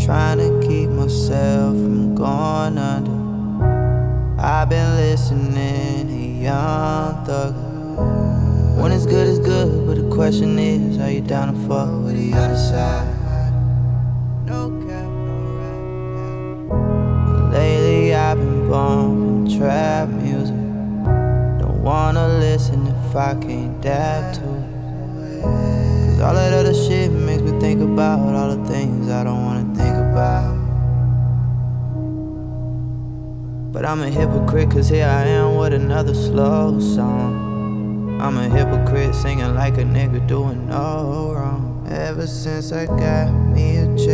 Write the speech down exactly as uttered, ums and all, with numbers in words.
trying to keep myself from going under. I've been listening to Young Thug. When it's good, it's good, but the question is, are you down to fuck with the other side? No cap, no rap. Lately I've been bumping trap music. Don't wanna listen if I can't dab to it. Cause all that other shit makes me think about all the things I don't wanna think about. But I'm a hypocrite cause here I am with another slow song. I'm a hypocrite singing like a nigga doing no wrong. Ever since I got me a